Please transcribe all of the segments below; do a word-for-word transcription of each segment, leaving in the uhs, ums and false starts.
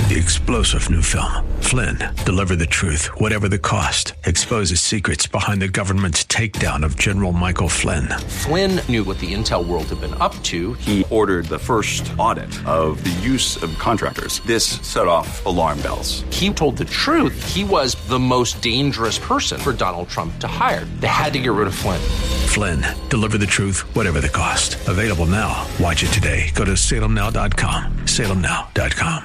The explosive new film, Flynn, deliver the truth, whatever the cost, exposes secrets behind the government's takedown of General Michael Flynn. Flynn knew what the intel world had been up to. He ordered the first audit of the use of contractors. This set off alarm bells. He told the truth. He was the most dangerous person for Donald Trump to hire. They had to get rid of Flynn. Flynn, deliver the truth, whatever the cost. Available now. Watch it today. Go to salem now dot com. salem now dot com.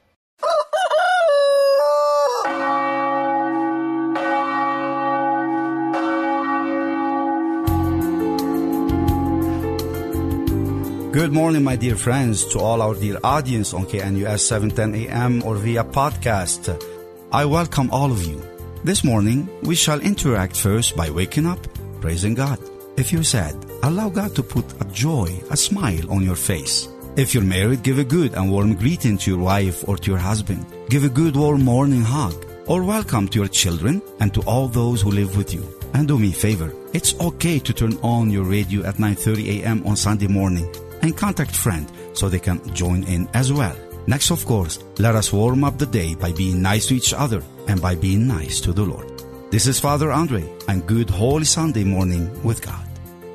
Good morning, my dear friends, to all our dear audience on K N U S seven ten A M or via podcast. I welcome all of you. This morning, we shall interact first by waking up, praising God. If you're sad, allow God to put a joy, a smile on your face. If you're married, give a good and warm greeting to your wife or to your husband. Give a good warm morning hug or welcome to your children and to all those who live with you. And do me a favor, it's okay to turn on your radio at nine thirty A M on Sunday morning and contact friend so they can join in as well. Next, of course, let us warm up the day by being nice to each other and by being nice to the Lord. This is Father Andre, and good Holy Sunday morning with God.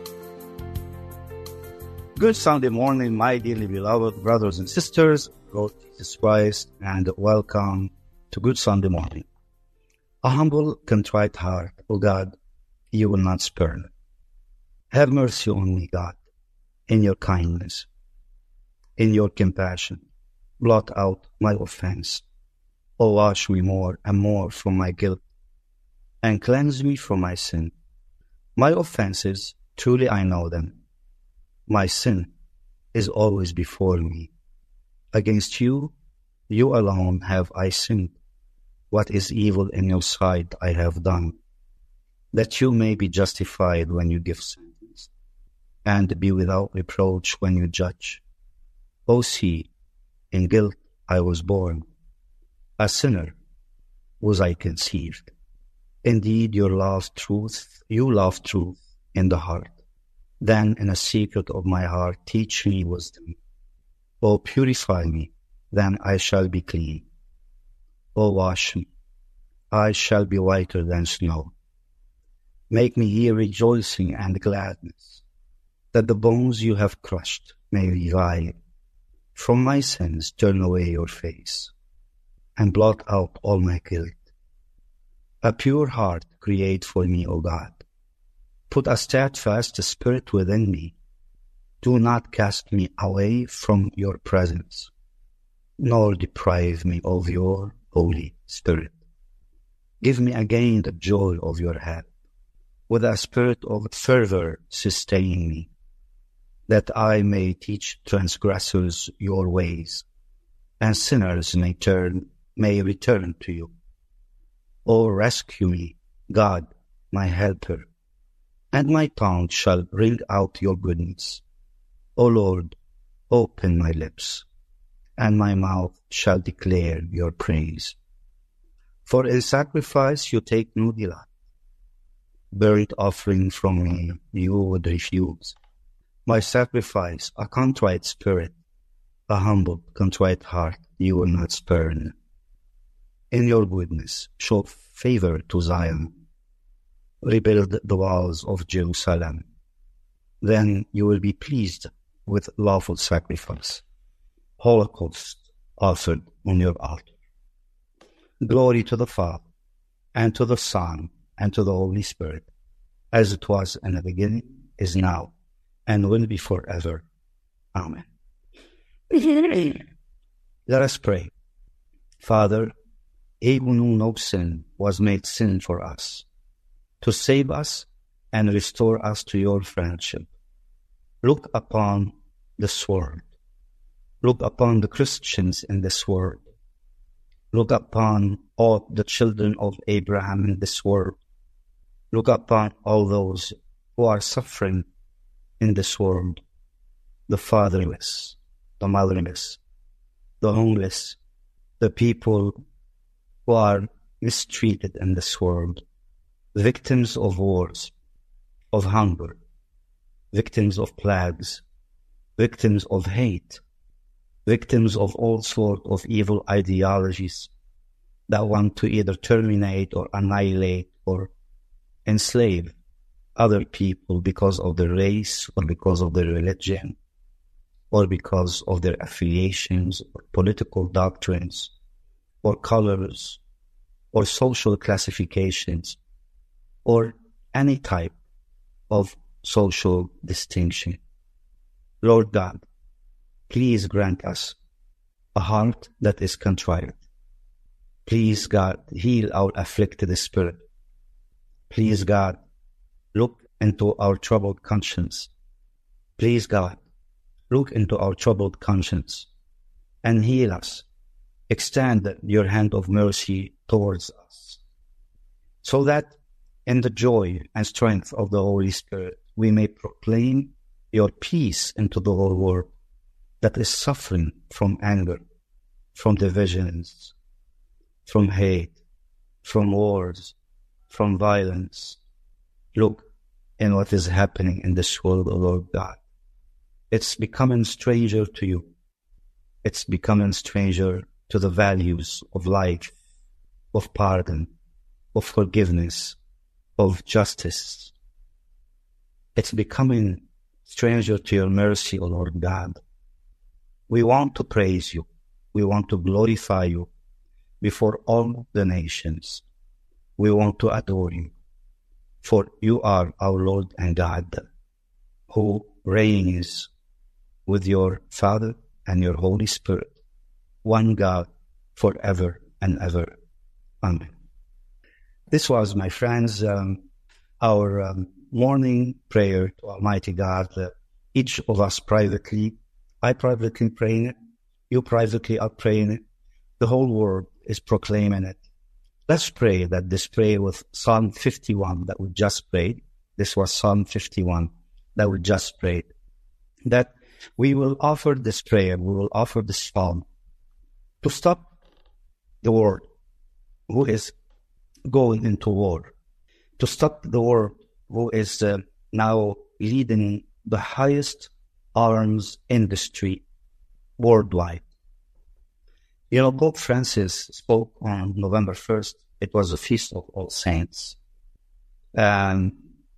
Good Sunday morning, my dearly beloved brothers and sisters, Lord Jesus Christ, and welcome to Good Sunday morning. A humble, contrite heart, O God, you will not spurn. Have mercy on me, God, in your kindness, in your compassion. Blot out my offense. O wash me more and more from my guilt, and cleanse me from my sin. My offenses, truly I know them. My sin is always before me. Against you, you alone have I sinned. What is evil in your sight I have done, that you may be justified when you give sentence, and be without reproach when you judge. O see, in guilt I was born, a sinner was I conceived. Indeed, your love truth, you love truth in the heart. Then in a secret of my heart, teach me wisdom. O purify me, then I shall be clean. O wash me, I shall be whiter than snow. Make me hear rejoicing and gladness, that the bones you have crushed may revive. From my sins turn away your face, and blot out all my guilt. A pure heart create for me, O God. Put a steadfast spirit within me. Do not cast me away from your presence, nor deprive me of your Holy Spirit. Give me again the joy of your help, with a spirit of fervor sustain me, that I may teach transgressors your ways, and sinners may turn, may return to you. O rescue me, God, my helper, and my tongue shall ring out your goodness. O Lord, open my lips, and my mouth shall declare your praise. For in sacrifice you take no delight. Burnt offering from me you would refuse. My sacrifice, a contrite spirit, a humble, contrite heart, you will not spurn. In your goodness, show favor to Zion. Rebuild the walls of Jerusalem. Then you will be pleased with lawful sacrifice, holocaust offered on your altar. Glory to the Father, and to the Son, and to the Holy Spirit, as it was in the beginning, is now, and will be forever. Amen. Let us pray. Father, he who knew no sin was made sin for us, to save us and restore us to your friendship. Look upon this world. Look upon the Christians in this world. Look upon all the children of Abraham in this world. Look upon all those who are suffering in this world, the fatherless, the motherless, the homeless, the people who are mistreated in this world, victims of wars, of hunger, victims of plagues, victims of hate, victims of all sorts of evil ideologies that want to either terminate or annihilate or enslave other people because of their race or because of their religion or because of their affiliations or political doctrines or colors or social classifications or any type of social distinction. Lord God, please grant us a heart that is contrite. Please, God, heal our afflicted spirit. Please, God, look into our troubled conscience. Please, God, look into our troubled conscience and heal us. Extend your hand of mercy towards us, so that in the joy and strength of the Holy Spirit, we may proclaim your peace into the whole world that is suffering from anger, from divisions, from hate, from wars, from violence. Look in what is happening in this world, O Lord God. It's becoming stranger to you. It's becoming stranger to the values of life, of pardon, of forgiveness, of justice. It's becoming stranger to your mercy, O Lord God. We want to praise you. We want to glorify you before all the nations. We want to adore you, for you are our Lord and God, who reigns with your Father and your Holy Spirit, one God, forever and ever. Amen. This was, my friends, um, our um, morning prayer to Almighty God. Uh, each of us privately, I privately praying it, you privately are praying it, the whole world is proclaiming it. Let's pray that this prayer with Psalm fifty-one that we just prayed, this was Psalm fifty-one that we just prayed, that we will offer this prayer, we will offer this psalm to stop the world who is going into war, to stop the world who is uh, now leading the highest arms industry worldwide. You know, Pope Francis spoke on November first. It was the Feast of All Saints. And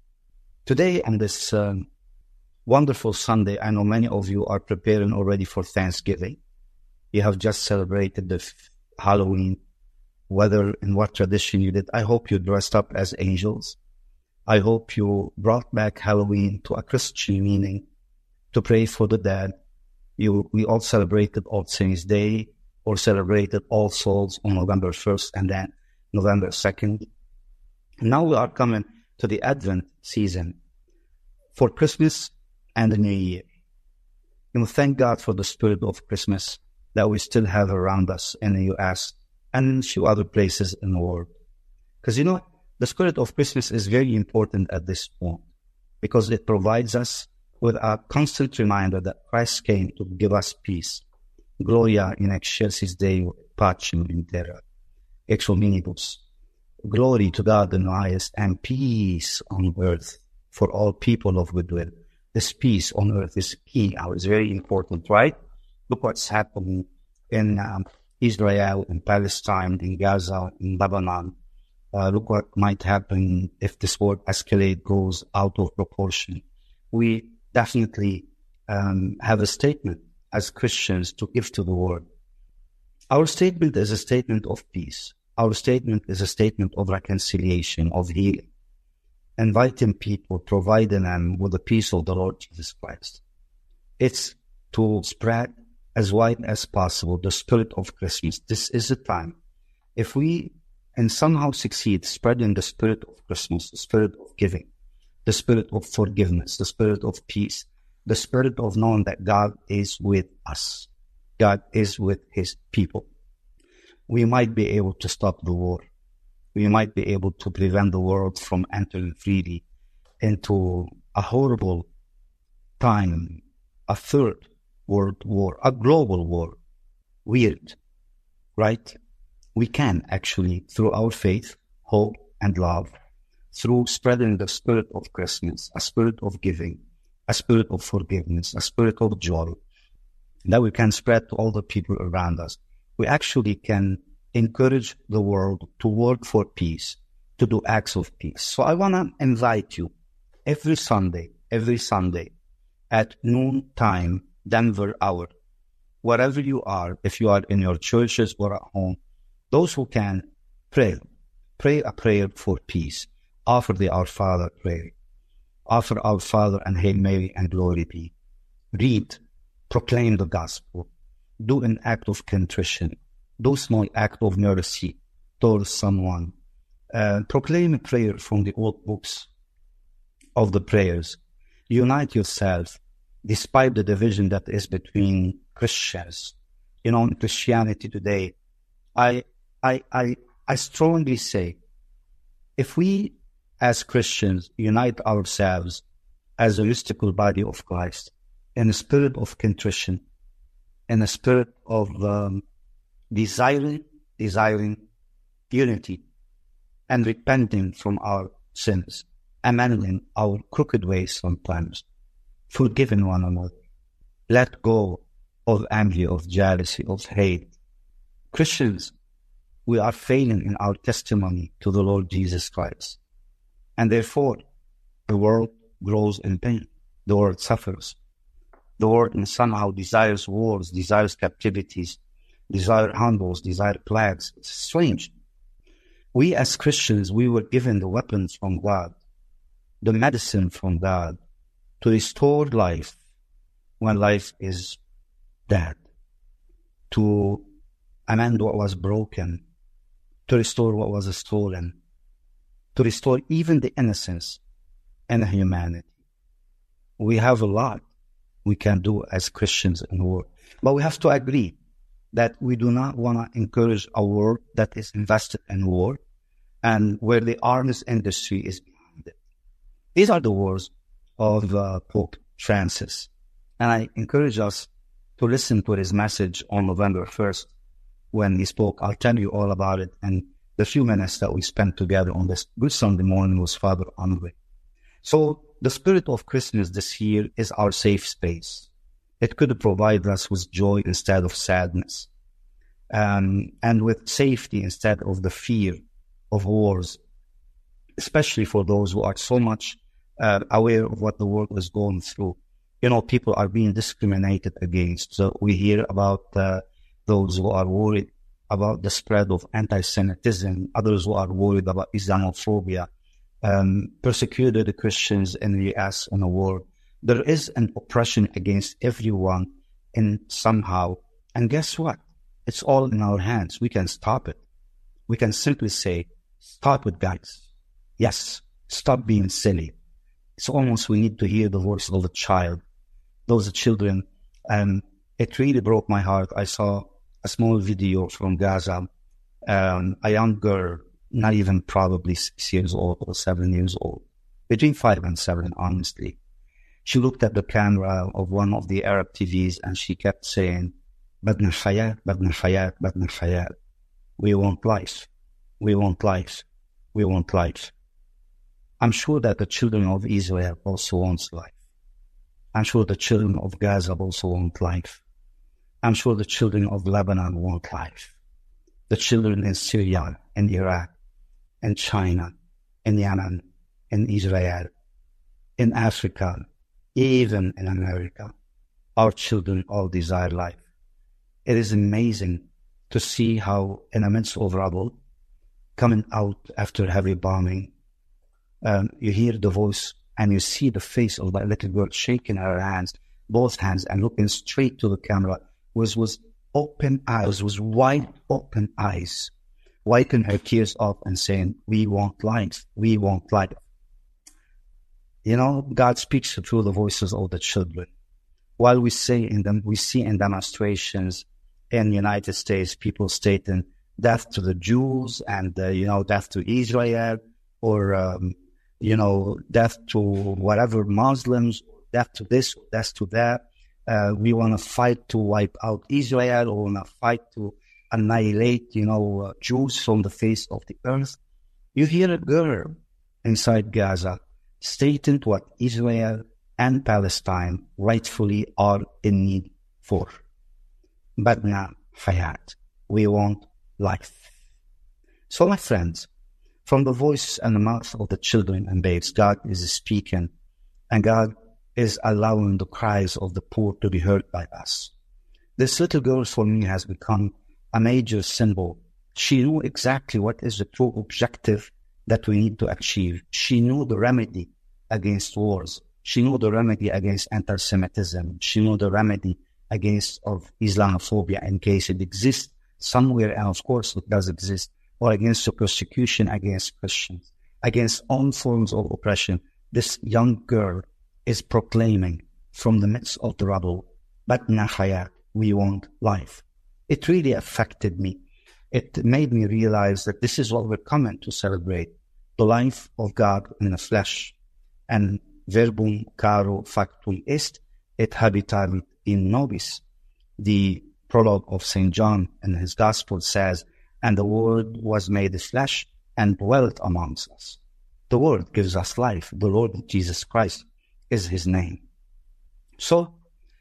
today, on this um, wonderful Sunday, I know many of you are preparing already for Thanksgiving. You have just celebrated the f- Halloween, whether in what tradition you did. I hope you dressed up as angels. I hope you brought back Halloween to a Christian meaning, to pray for the dead. You, we all celebrated All Saints' Day, or celebrated All Souls on November first and then November second. Now we are coming to the Advent season for Christmas and the New Year. You know, thank God for the spirit of Christmas that we still have around us in the U S and in a few other places in the world. Because, you know, the spirit of Christmas is very important at this point because it provides us with a constant reminder that Christ came to give us peace. Gloria in excelsis Deo, pacem in terra, ex hominibus. Glory to God in the highest, and peace on earth for all people of goodwill. This peace on earth is key now. It's very important, right? Look what's happening in um, Israel, in Palestine, in Gaza, in Lebanon. Uh, look what might happen if this war escalate, goes out of proportion. We definitely um, have a statement as Christians to give to the world. Our statement is a statement of peace. Our statement is a statement of reconciliation, of healing, inviting people, providing them with the peace of the Lord Jesus Christ. It's to spread as wide as possible the spirit of Christmas. This is the time. If we and somehow succeed spreading the spirit of Christmas, the spirit of giving, the spirit of forgiveness, the spirit of peace, the spirit of knowing that God is with us, God is with his people, we might be able to stop the war. We might be able to prevent the world from entering freely into a horrible time, a third world war, a global war. Weird, right? We can actually, through our faith, hope, and love, through spreading the spirit of Christmas, a spirit of giving, a spirit of forgiveness, a spirit of joy, that we can spread to all the people around us. We actually can encourage the world to work for peace, to do acts of peace. So I want to invite you every Sunday, every Sunday at noon time, Denver hour, wherever you are, if you are in your churches or at home, those who can, pray. Pray a prayer for peace. Offer the Our Father prayer. Offer Our Father and Hail Mary and Glory be. Read, proclaim the gospel. Do an act of contrition. Do a small act of mercy towards someone. Uh, proclaim a prayer from the old books of the prayers. Unite yourself despite the division that is between Christians. You know, in Christianity today, I, I, I, I strongly say, if we as Christians unite ourselves as a mystical body of Christ in a spirit of contrition, in a spirit of um, desiring, desiring unity and repenting from our sins, amending our crooked ways sometimes, forgiving one another, let go of envy, of jealousy, of hate. Christians, we are failing in our testimony to the Lord Jesus Christ. And therefore, the world grows in pain. The world suffers. The world somehow desires wars, desires captivities, desires humbles, desires plagues. It's strange. We as Christians, we were given the weapons from God, the medicine from God, to restore life when life is dead, to amend what was broken, to restore what was stolen, to restore even the innocence and humanity. We have a lot we can do as Christians in the world, but we have to agree that we do not want to encourage a world that is invested in war and where the arms industry is behind it. These are the words of uh, Pope Francis. And I encourage us to listen to his message on November first when he spoke. I'll tell you all about it. And the few minutes that we spent together on this Good Sunday morning was Father Andre. So the spirit of Christmas this year is our safe space. It could provide us with joy instead of sadness, um, and with safety instead of the fear of wars, especially for those who are so much uh, aware of what the world is going through. You know, people are being discriminated against. So we hear about uh, those who are worried about the spread of anti-Semitism, others who are worried about Islamophobia, um, persecuted Christians in the U S and the world. There is an oppression against everyone in somehow. And guess what? It's all in our hands. We can stop it. We can simply say, stop it, guys. Yes, stop being silly. It's almost we need to hear the voice of a child. Those children, and it really broke my heart. I saw a small video from Gaza, um, a young girl, not even probably six years old or seven years old, between five and seven, honestly. She looked at the camera of one of the Arab T Vs and she kept saying, Badna Hayat, Badna Hayat, Badna Hayat. We want life. We want life. We want life. I'm sure that the children of Israel also want life. I'm sure the children of Gaza also want life. I'm sure the children of Lebanon want life. The children in Syria, in Iraq, in China, in Yemen, in Israel, in Africa, even in America, our children all desire life. It is amazing to see how in the midst of rubble, coming out after heavy bombing, um, you hear the voice and you see the face of that little girl shaking her hands, both hands, and looking straight to the camera, was was open eyes, was wide open eyes, wiping her tears off and saying, we want life, we want life. You know, God speaks through the voices of the children. While we say in them, we see in demonstrations in the United States, people stating death to the Jews and, uh, you know, death to Israel, or, um, you know, death to whatever Muslims, death to this, death to that. Uh, we want to fight to wipe out Israel, or want to fight to annihilate, you know, uh, Jews from the face of the earth. You hear a girl inside Gaza stating what Israel and Palestine rightfully are in need for. badna hayat. We want life. So my friends, from the voice and the mouth of the children and babes, God is speaking, and God is allowing the cries of the poor to be heard by us. This little girl for me has become a major symbol. She knew exactly what is the true objective that we need to achieve. She knew the remedy against wars. She knew the remedy against anti-Semitism. She knew the remedy against of Islamophobia in case it exists somewhere, and of course it does exist, or against the persecution against Christians, against all forms of oppression. This young girl is proclaiming from the midst of the rubble, Badna hayat, we want life. It really affected me. It made me realize that this is what we're coming to celebrate, the life of God in the flesh. And verbum caro factum est, et habitavit in nobis. The prologue of Saint John in his Gospel says, and the Word was made flesh and dwelt amongst us. The Word gives us life. The Lord Jesus Christ is his name. So,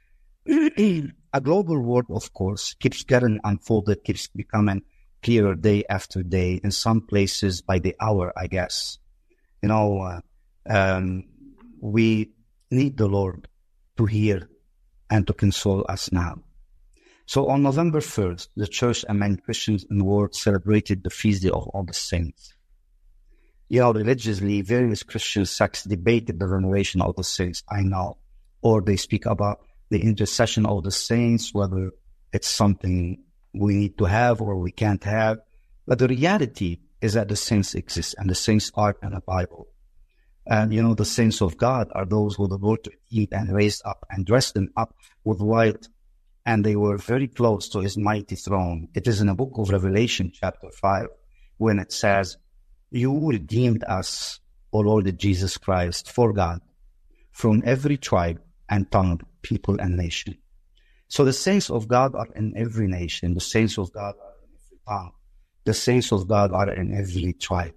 a global world, of course, keeps getting unfolded, keeps becoming clearer day after day, in some places by the hour, I guess. You know, uh, um, we need the Lord to hear and to console us now. So on November first, the church and many Christians in the world celebrated the feast day of all the saints. You know, religiously, various Christian sects debated the veneration of the saints, I know, or they speak about the intercession of the saints, whether it's something we need to have or we can't have. But the reality is that the saints exist, and the saints are in the Bible. And, you know, the saints of God are those who the Lord took and raised up and dressed them up with white, and they were very close to his mighty throne. It is in the book of Revelation, chapter five, when it says, you redeemed us, O Lord Jesus Christ, for God, from every tribe and tongue, people and nation. So the saints of God are in every nation. The saints of God are in every tongue. The saints of God are in every tribe.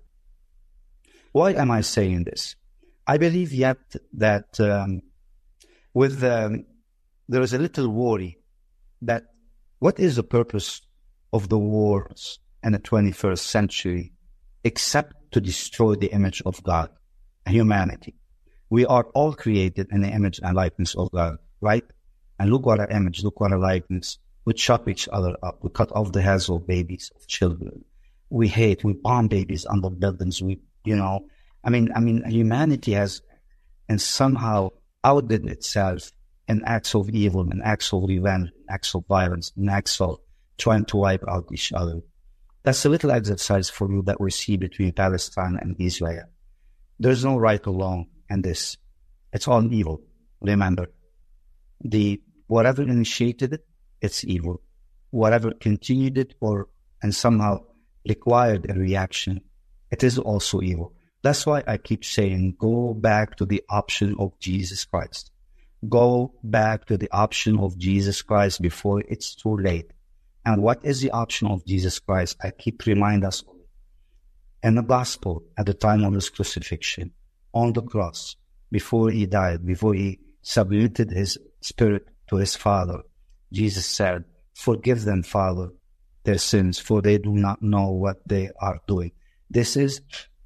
Why am I saying this? I believe yet that um, with um, there is a little worry that what is the purpose of the wars in the twenty-first century except to destroy the image of God and humanity? We are all created in the image and likeness of God, right? And look what our image, look what our likeness. We chop each other up. We cut off the heads of babies, of children. We hate, we bomb babies under buildings. We, you know, I mean, I mean, humanity has, and somehow outdid itself in acts of evil, in acts of revenge, in acts of violence, in acts of trying to wipe out each other. That's a little exercise for you that we see between Palestine and Israel. There's no right or wrong in this. It's all evil. Remember, the whatever initiated it, it's evil. Whatever continued it or and somehow required a reaction, it is also evil. That's why I keep saying, go back to the option of Jesus Christ. Go back to the option of Jesus Christ before it's too late. And what is the option of Jesus Christ? I keep reminding us of it. In the gospel, at the time of his crucifixion, on the cross, before he died, before he submitted his spirit to his Father, Jesus said, forgive them, Father, their sins, for they do not know what they are doing. This is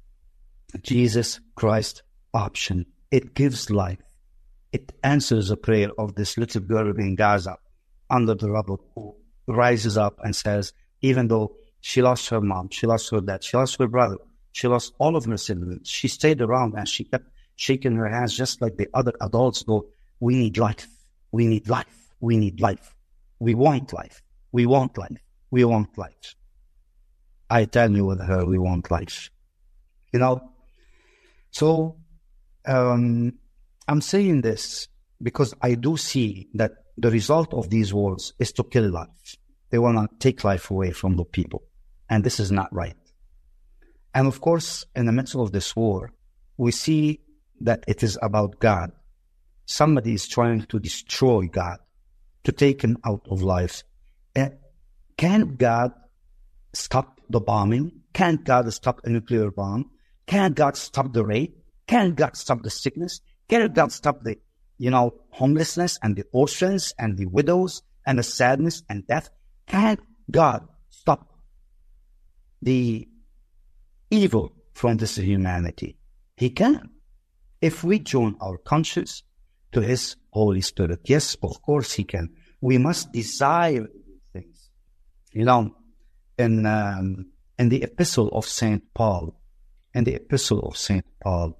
Jesus Christ's option. It gives life. It answers the prayer of this little girl in Gaza under the rubble who rises up and says, even though she lost her mom, she lost her dad, she lost her brother, she lost all of her siblings, she stayed around and she kept shaking her hands just like the other adults go, we need life, we need life, we need life. We want life, we want life, we want life. I tell you with her, we want life. You know, so um, I'm saying this because I do see that the result of these wars is to kill life. They want to take life away from the people. And this is not right. And of course, in the midst of this war, we see that it is about God. Somebody is trying to destroy God, to take him out of life. And can God stop the bombing? Can't God stop a nuclear bomb? Can't God stop the rape? Can't God stop the sickness? Can't God stop the, you know, homelessness and the orphans and the widows and the sadness and death. Can God stop the evil from this humanity? He can. If we join our conscience to His Holy Spirit. Yes, of course He can. We must desire these things. You know, in, um, in the epistle of Saint Paul, in the epistle of Saint Paul,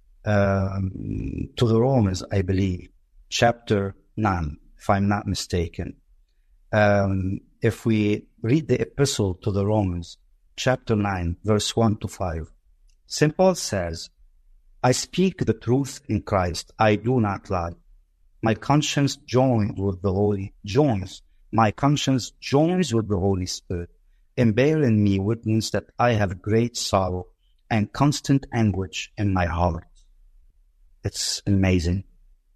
um, to the Romans, I believe, chapter nine, if I'm not mistaken. Um, if we read the epistle to the Romans, chapter nine, verse one to five, Saint Paul says, I speak the truth in Christ, I do not lie. My conscience joins with the Holy, joins, my conscience joins with the Holy Spirit, and bear in me witness that I have great sorrow and constant anguish in my heart. It's amazing.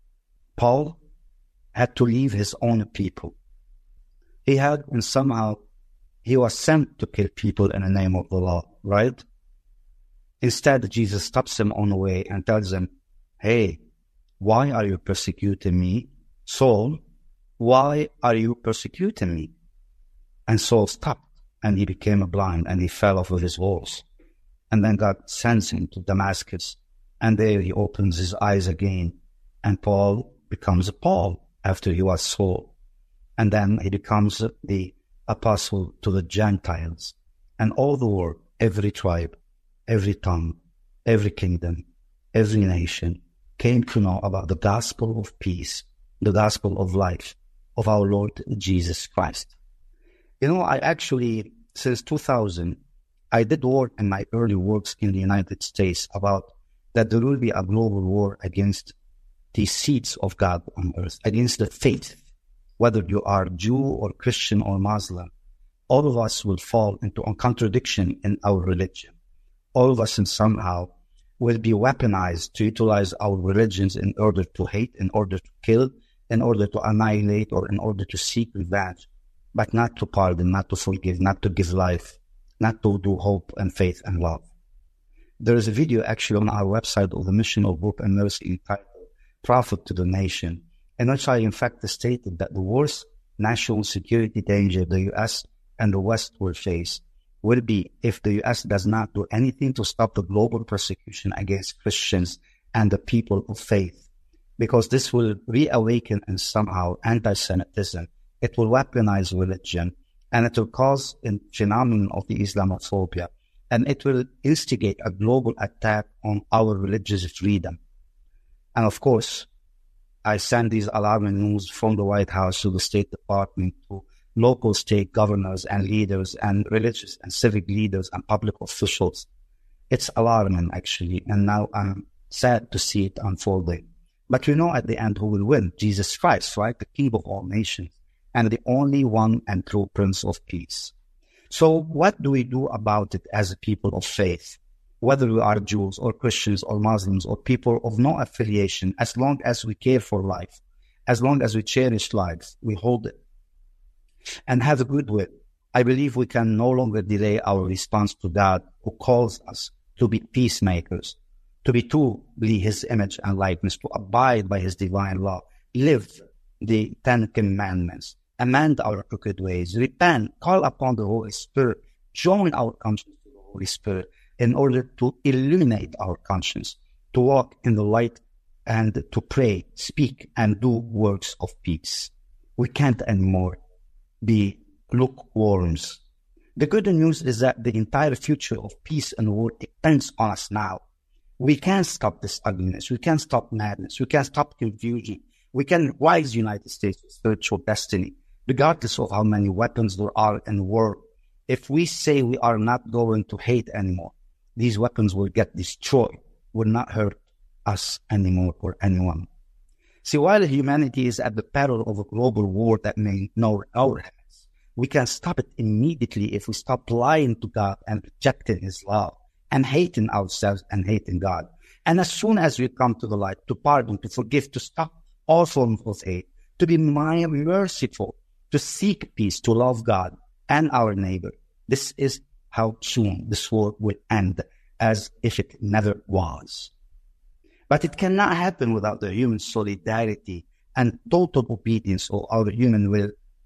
Paul had to leave his own people. He had, and somehow, he was sent to kill people in the name of the law, right? Instead, Jesus stops him on the way and tells him, hey, why are you persecuting me? Saul, why are you persecuting me? And Saul stopped, and he became blind, and he fell off of his horse. And then God sends him to Damascus, and there he opens his eyes again, and Paul becomes a Paul after he was Saul. And then he becomes the apostle to the Gentiles, and all the world, every tribe, every tongue, every kingdom, every nation came to know about the gospel of peace, the gospel of life of our Lord Jesus Christ. You know, I actually, since two thousand, I did work in my early works in the United States about that there will be a global war against the seeds of God on earth, against the faith. Whether you are Jew or Christian or Muslim, all of us will fall into a contradiction in our religion. All of us in somehow will be weaponized to utilize our religions in order to hate, in order to kill, in order to annihilate, or in order to seek revenge, but not to pardon, not to forgive, not to give life, not to do hope and faith and love. There is a video actually on our website of the Mission of Hope and Mercy entitled Prophet to the Nation, in which I in fact stated that the worst national security danger the U S and the West will face will be if the U S does not do anything to stop the global persecution against Christians and the people of faith, because this will reawaken and somehow anti-Semitism. It will weaponize religion, and it will cause a phenomenon of the Islamophobia, and it will instigate a global attack on our religious freedom. And of course, I send these alarming news from the White House to the State Department, to local state governors and leaders and religious and civic leaders and public officials. It's alarming, actually, and now I'm sad to see it unfolding. But we know at the end who will win, Jesus Christ, right? The King of all nations, and the only one and true Prince of Peace. So what do we do about it as a people of faith? Whether we are Jews or Christians or Muslims or people of no affiliation, as long as we care for life, as long as we cherish life, we hold it and have a goodwill, I believe we can no longer delay our response to God, who calls us to be peacemakers, to be truly His image and likeness, to abide by His divine law, live the Ten Commandments, amend our crooked ways, repent, call upon the Holy Spirit, join our conscience to the Holy Spirit in order to illuminate our conscience, to walk in the light and to pray, speak, and do works of peace. We can't anymore be lukewarms. The good news is that the entire future of peace and war depends on us now. We can stop this ugliness. We can stop madness. We can stop confusion. We can rise the United States with spiritual destiny, regardless of how many weapons there are in the world. If we say we are not going to hate anymore, these weapons will get destroyed, will not hurt us anymore or anyone. See, while humanity is at the peril of a global war that may know our hands, we can stop it immediately if we stop lying to God and rejecting His love and hating ourselves and hating God. And as soon as we come to the light, to pardon, to forgive, to stop all forms of hate, to be merciful, to seek peace, to love God and our neighbor, this is how soon this war will end, as if it never was. But it cannot happen without the human solidarity and total obedience of our human will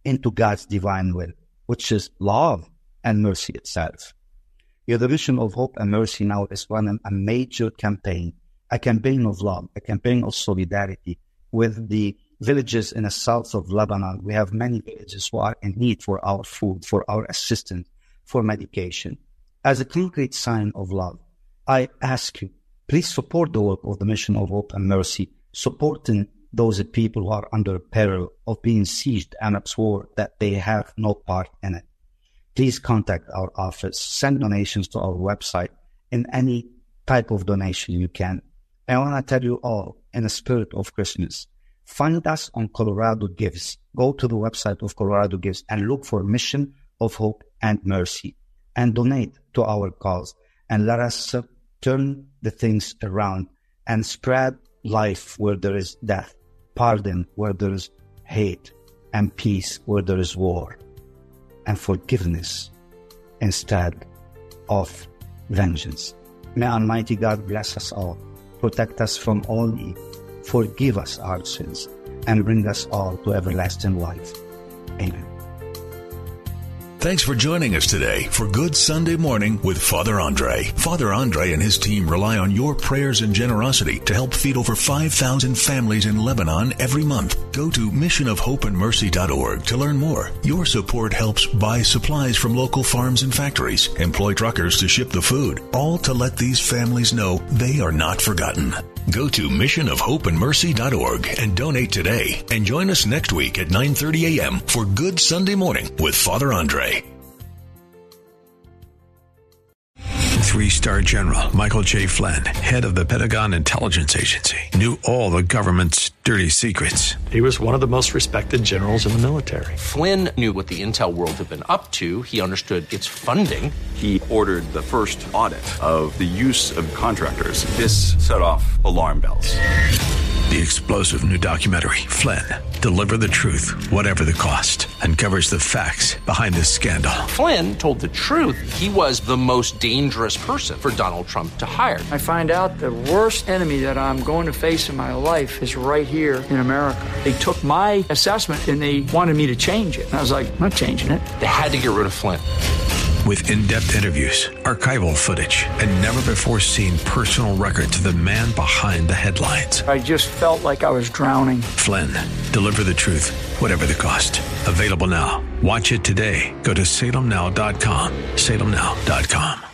into God's divine will, which is love and mercy itself. Yeah, the Mission of Hope and Mercy now is running a major campaign, a campaign of love, a campaign of solidarity with the villages in the south of Lebanon. We have many villages who are in need for our food, for our assistance, for medication. As a concrete sign of love, I ask you, please support the work of the Mission of Hope and Mercy, supporting those people who are under peril of being sieged and absorbed that they have no part in it. Please contact our office, send donations to our website in any type of donation you can. I want to tell you all, in the spirit of Christmas, find us on Colorado Gives. Go to the website of Colorado Gives and look for Mission of Hope and Mercy and donate to our cause, and let us uh, turn the things around and spread life where there is death, pardon where there is hate, and peace where there is war, and forgiveness instead of vengeance. May Almighty God bless us all, protect us from all evil, forgive us our sins, and bring us all to everlasting life. Amen. Thanks for joining us today for Good Sunday Morning with Father Andre. Father Andre and his team rely on your prayers and generosity to help feed over five thousand families in Lebanon every month. Go to mission of hope and mercy dot org to learn more. Your support helps buy supplies from local farms and factories, employ truckers to ship the food, all to let these families know they are not forgotten. Go to mission of hope and mercy dot org and donate today. And join us next week at nine thirty a.m. for Good Sunday Morning with Father Andre. Three-star General Michael J. Flynn, head of the Pentagon Intelligence Agency, knew all the government's dirty secrets. He was one of the most respected generals in the military. Flynn knew what the intel world had been up to. He understood its funding. He ordered the first audit of the use of contractors. This set off alarm bells. The explosive new documentary, Flynn, Deliver the Truth, Whatever the Cost, uncovers the facts behind this scandal. Flynn told the truth. He was the most dangerous person for Donald Trump to hire. I find out the worst enemy that I'm going to face in my life is right here in America. They took my assessment and they wanted me to change it. And I was like, I'm not changing it. They had to get rid of Flynn. With in-depth interviews, archival footage, and never-before-seen personal records of the man behind the headlines. I just felt like I was drowning. Flynn, Deliver the Truth, Whatever the Cost. Available now. Watch it today. Go to salem now dot com. salem now dot com.